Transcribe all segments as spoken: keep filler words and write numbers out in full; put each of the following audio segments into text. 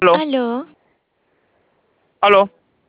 Aló, Aló, aló,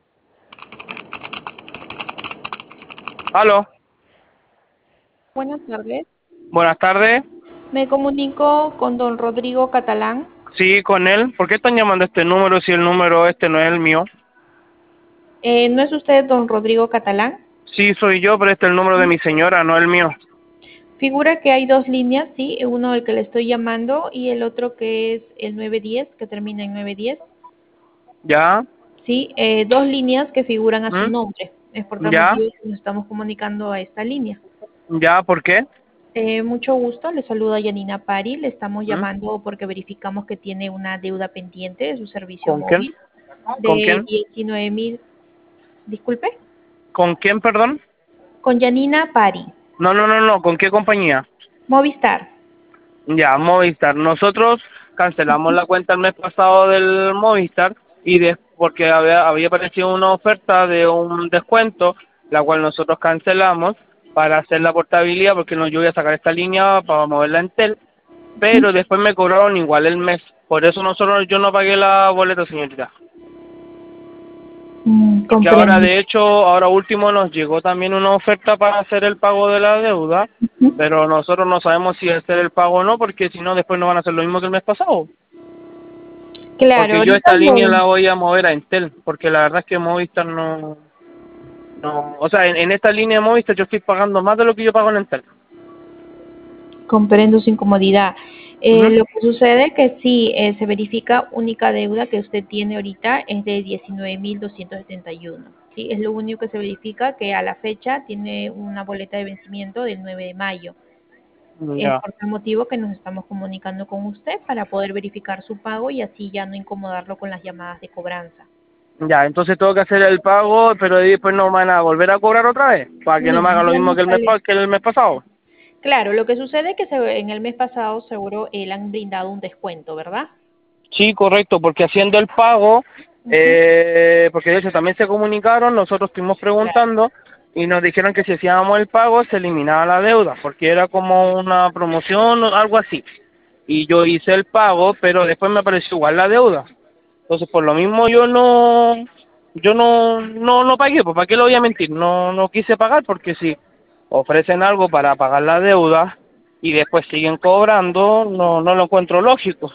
aló. Buenas tardes. Buenas tardes. Me comunico con don Rodrigo Catalán. Sí, con él. ¿Por qué están llamando a este número si el número este no es el mío? Eh, ¿no es usted don Rodrigo Catalán? Sí, soy yo, pero este es el número de mi señora, no el mío. Figura que hay dos líneas, sí, uno el que le estoy llamando y el otro que es el nueve diez, que termina en nueve diez. ¿Ya? Sí, eh, dos líneas que figuran a su ¿Mm? nombre. Es por tal ¿Ya? motivo que nos estamos comunicando a esta línea. ¿Ya? ¿Por qué? Eh, mucho gusto, le saluda Yanina Pari. Le estamos ¿Mm? llamando porque verificamos que tiene una deuda pendiente de su servicio ¿Con quién? móvil ¿Con de quién? diecinueve mil. Disculpe. ¿Con quién, perdón? Con Yanina Pari. No, no, no, no. ¿Con qué compañía? Movistar. Ya, Movistar. Nosotros cancelamos la cuenta el mes pasado del Movistar y de, porque había, había aparecido una oferta de un descuento, la cual nosotros cancelamos para hacer la portabilidad, porque no yo voy a sacar esta línea para moverla en Tel, pero después me cobraron igual el mes. Por eso nosotros yo no pagué la boleta, señorita. Mm, Porque ahora, comprendo. de hecho, ahora último nos llegó también una oferta para hacer el pago de la deuda, Ujú. pero nosotros no sabemos si hacer el pago o no, porque si no, después no van a hacer lo mismo que el mes pasado. Claro, Porque yo ahorita esta línea lo... la voy a mover a Entel, porque la verdad es que Movistar no... no o sea, en, en esta línea de Movistar yo estoy pagando más de lo que yo pago en Entel. comprendo su incomodidad. Eh, Ujú. lo que sucede que sí, eh, se verifica única deuda que usted tiene ahorita es de diecinueve mil doscientos setenta y uno. ¿Sí? Es lo único que se verifica que a la fecha tiene una boleta de vencimiento del nueve de mayo. Es Ya. por tal motivo que nos estamos comunicando con usted para poder verificar su pago y así ya no incomodarlo con las llamadas de cobranza. Ya, entonces tengo que hacer el pago, pero después no van a volver a cobrar otra vez, para que No, no me haga lo ya mismo no que el mes, sale. pa- que el mes pasado. Claro, lo que sucede es que se- en el mes pasado seguro eh, le han brindado un descuento, ¿verdad? Sí, correcto, porque haciendo el pago, Ujú. eh, porque de hecho también se comunicaron, nosotros estuvimos Claro. preguntando y nos dijeron que si hacíamos el pago se eliminaba la deuda, porque era como una promoción o algo así. Y yo hice el pago, pero después me apareció igual la deuda. Entonces, por lo mismo yo no, yo no, no, no pagué, pues ¿para qué lo voy a mentir? No, no quise pagar porque si ofrecen algo para pagar la deuda y después siguen cobrando, no, no lo encuentro lógico.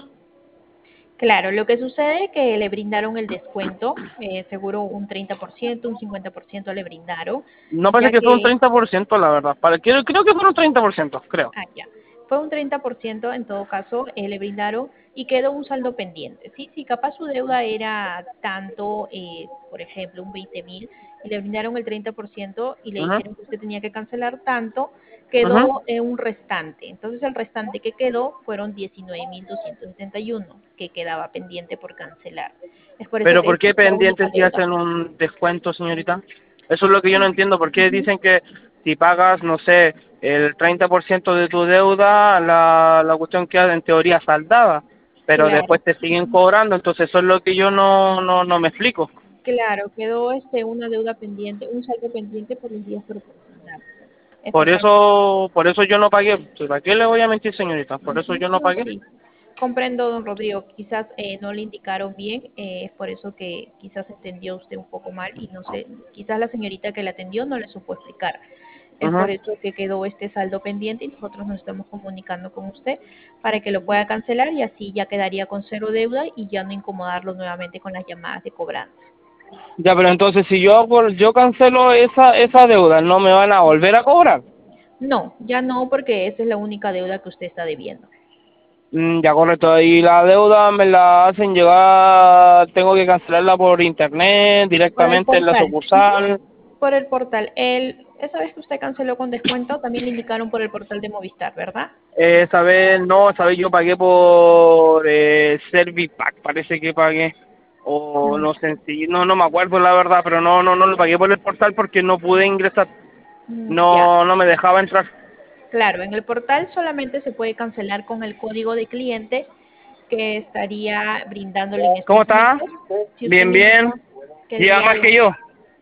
Claro, lo que sucede es que le brindaron el descuento, eh, seguro un treinta por ciento, un cincuenta por ciento le brindaron, No ya parece que fue un que treinta por ciento la verdad. Para, creo, creo que fueron treinta por ciento, creo. Ah, ya. Fue un treinta por ciento en todo caso, eh, le brindaron y quedó un saldo pendiente. ¿Sí? Si capaz su deuda era tanto, eh, por ejemplo, un veinte mil, y le brindaron el treinta por ciento y le Ajá, dijeron que usted tenía que cancelar tanto, ajá. quedó eh, un restante. Entonces el restante que quedó fueron diecinueve mil doscientos setenta y uno que quedaba pendiente por cancelar. Es por eso Pero que ¿por esta qué es la única pendientes si deuda. hacen un descuento, señorita? Eso es lo que yo no entiendo. ¿Por qué dicen que si pagas, no sé, el treinta por ciento de tu deuda, la, la cuestión queda en teoría saldada, pero Claro. después te siguen cobrando? Entonces eso es lo que yo no, no, no me explico. Claro, quedó este una deuda pendiente, un saldo pendiente por los días proporcionados. Es Por por tal eso, por eso yo no pagué. ¿Para qué le voy a mentir, señorita? Por eso Ujú. yo no No, pagué. sí. Comprendo, don Rodrigo. Quizás eh, no le indicaron bien, eh, es por eso que quizás entendió usted un poco mal y no sé, quizás la señorita que le atendió no le supo explicar. Es por Ajá. eso que quedó este saldo pendiente y nosotros nos estamos comunicando con usted para que lo pueda cancelar y así ya quedaría con cero deuda y ya no incomodarlo nuevamente con las llamadas de cobranza. Ya, pero entonces si yo hago- yo cancelo esa esa deuda, ¿no me van a volver a cobrar? No, ya no, porque esa es la única deuda que usted está debiendo. Mm, ya, correcto. Y la deuda me la hacen llegar, tengo que cancelarla por internet, Por el directamente en la portal. Ujú. sucursal. Por el portal. El, esa vez que usted canceló con descuento, también le indicaron por el portal de Movistar, ¿verdad? Eh, esa vez, no, esa vez yo pagué por eh, Servipack, parece que pagué. O Mm, no sé, si, no, no me acuerdo la verdad, pero no, no, no lo pagué por el portal porque no pude ingresar. mm, ya. No, no me dejaba entrar. Claro, en el portal solamente se puede cancelar con el código de cliente que estaría brindándole en ¿Cómo estos está? momentos. Si usted Bien, me indica bien. que Lleva desea más la... que yo.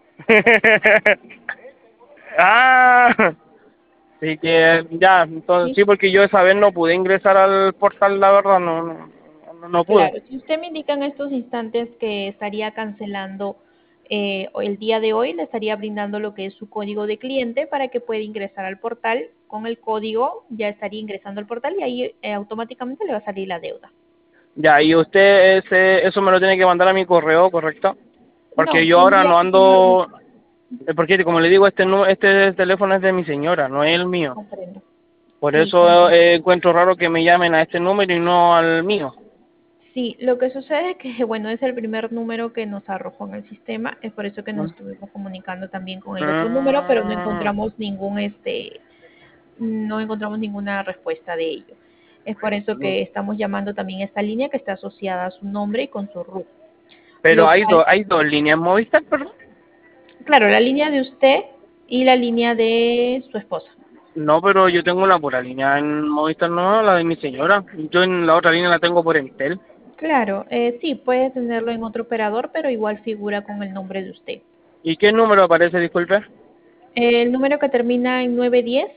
Ah, así que ya, entonces ¿Sí? sí, porque yo esa vez no pude ingresar al portal, la verdad, no, no, no pude. Claro, si usted me indica en estos instantes que estaría cancelando eh, o el día de hoy, le estaría brindando lo que es su código de cliente para que pueda ingresar al portal. Con el código ya estaría ingresando al portal y ahí eh, automáticamente le va a salir la deuda. Ya, y usted ese, eso me lo tiene que mandar a mi correo, ¿correcto? Porque No, yo el ahora día no que tenga listo, ando, eh, porque como le digo, este nu- este teléfono es de mi señora, no es el mío. comprendo. Por Sí, eso comprendo. eh, encuentro raro que me llamen a este número y no al mío. Sí, lo que sucede es que, bueno, es el primer número que nos arrojó en el sistema, es por eso que nos estuvimos comunicando también con el otro número, pero no Mm, encontramos ningún, este, no encontramos ninguna respuesta de ello. Es por eso mm. que estamos llamando también a esta línea que está asociada a su nombre y con su R U T. Pero Lo hay cual, dos, hay dos líneas Movistar, perdón. claro, la línea de usted y la línea de su esposa. No, pero yo tengo una pura línea en Movistar, no, la de mi señora. Yo en la otra línea la tengo por Entel. Claro, eh, sí, puede tenerlo en otro operador, pero igual figura con el nombre de usted. ¿Y qué número aparece, disculpe? El número que termina en nueve diez.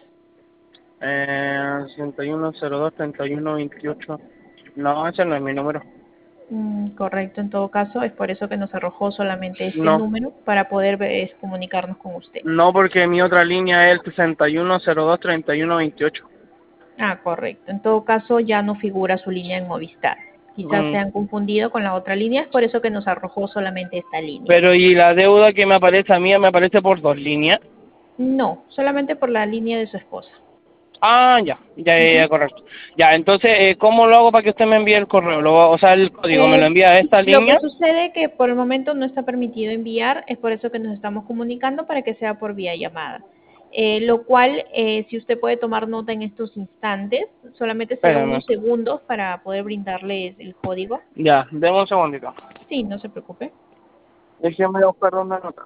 Eh, sesenta y uno cero dos treinta y uno veintiocho. No, ese no es mi número. Mm, correcto, en todo caso, es por eso que nos arrojó solamente este No, número para poder ver- comunicarnos con usted. no porque mi otra línea es el sesenta y uno cero dos treinta y uno veintiocho. Ah, correcto. En todo caso, ya no figura su línea en Movistar. Quizás se Mm. han confundido con la otra línea, es por eso que nos arrojó solamente esta línea. Pero y la deuda que me aparece a mí me aparece por dos líneas. No, solamente por la línea de su esposa. Ah, ya, ya, ya, Ujú. ya, correcto. Ya, entonces, eh, ¿cómo lo hago para que usted me envíe el correo? Lo, o sea, el código, ¿me lo Eh, envía a esta lo que línea? sucede que por el momento no está permitido enviar, es por eso que nos estamos comunicando para que sea por vía llamada. Eh, lo cual, eh, si usted puede tomar nota en estos instantes, solamente será Espérame. unos segundos para poder brindarles el código. Ya, denme un segundito. Sí, no se preocupe. Déjeme buscar una nota.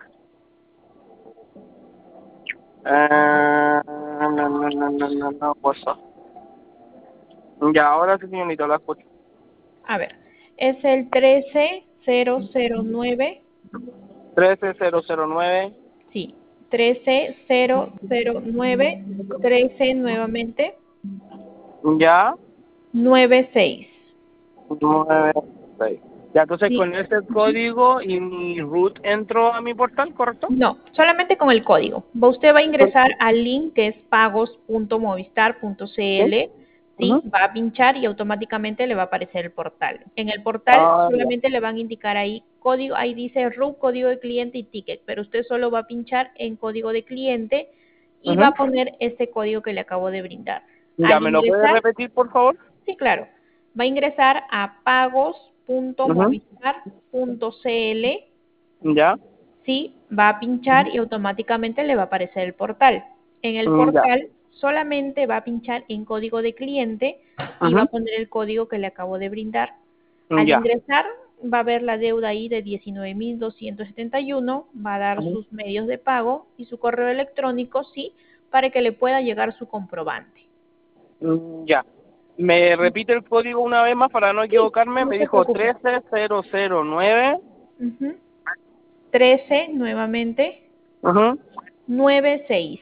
Eh, no, no, no, no, no, no, WhatsApp. Ya, ahora sí, señorita, la escucho. A ver, es el trece cero cero nueve. trece cero cero nueve. Sí, trece cero cero nueve, trece nuevamente, Ya, nueve seis. nueve seis. Ya, entonces Sí, con ese código y mi root entro a mi portal, ¿correcto? no, solamente con el código. Va- Usted va a ingresar al link que es pagos punto movistar punto ¿Sí? cl, ¿sí? Ujú. Va a pinchar y automáticamente le va a aparecer el portal. En el portal Ah, ya. solamente le van a indicar ahí código, ahí dice R U T, código de cliente y ticket, pero usted solo va a pinchar en código de cliente y va a Ujú. poner este código que le acabo de brindar. Ya, Al ¿me lo puede ingresar, repetir, por favor? sí, claro, va a ingresar a pagos punto Ujú. movistar punto cl. Ya. Sí, va a pinchar y automáticamente le va a aparecer el portal. En el Mm, ya. portal solamente va a pinchar en código de cliente y va a Ujú. poner el código que le acabo de brindar. Mm, Al ya. ingresar va a ver la deuda ahí de diecinueve mil doscientos setenta y uno, va a dar Ujú. sus medios de pago y su correo electrónico, sí, para que le pueda llegar su comprobante. Mm, ya. ¿Me repite el código una vez más para no Sí, equivocarme? no Me se dijo preocupe. trece cero cero nueve. Ujú. trece nuevamente, Ujú. nueve seis.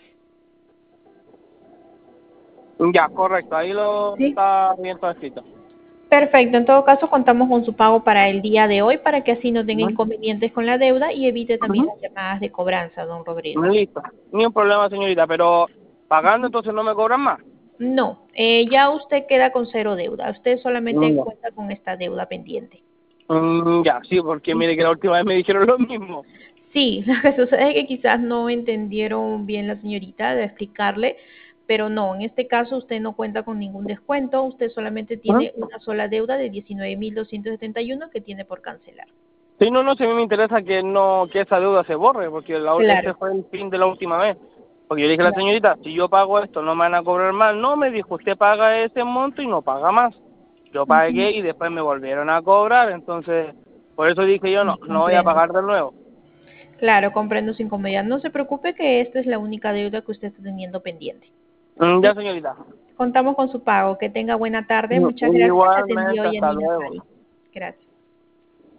Ya, correcto. Ahí lo ¿Sí? está bien todo escrito. Perfecto, en todo caso contamos con su pago para el día de hoy para que así no tenga Ujú. inconvenientes con la deuda y evite también Ujú. las llamadas de cobranza, don Rodrigo. Listo. Ni un problema, señorita. Pero pagando entonces no me cobran más. No, eh, ya usted queda con cero deuda, usted solamente Mm, ya. cuenta con esta deuda pendiente. Mm, ya, sí, porque mire que la última vez me dijeron lo mismo. Sí, lo que sucede es que quizás no entendieron bien la señorita de explicarle, pero no, en este caso usted no cuenta con ningún descuento, usted solamente Ujú. tiene una sola deuda de diecinueve mil doscientos setenta y uno que tiene por cancelar. Sí, no, no, si a mí me interesa que no que esa deuda se borre, porque la, ul- ese Claro, fue el fin de la última vez. Porque yo le dije a la claro. señorita, si yo pago esto, no me van a cobrar más. No, me dijo, usted paga ese monto y no paga más. Yo Ujú. pagué y después me volvieron a cobrar, entonces, por eso dije yo, no, Sí, no voy a comprendo. pagar de nuevo. Claro, comprendo su incomodidad. No se preocupe que esta es la única deuda que usted está teniendo pendiente. Mm, ya, ¿Sí? señorita. Contamos con su pago. Que tenga buena tarde. Mm, Muchas gracias. Le atendió igualmente, hasta Yanina luego. Sai. Gracias.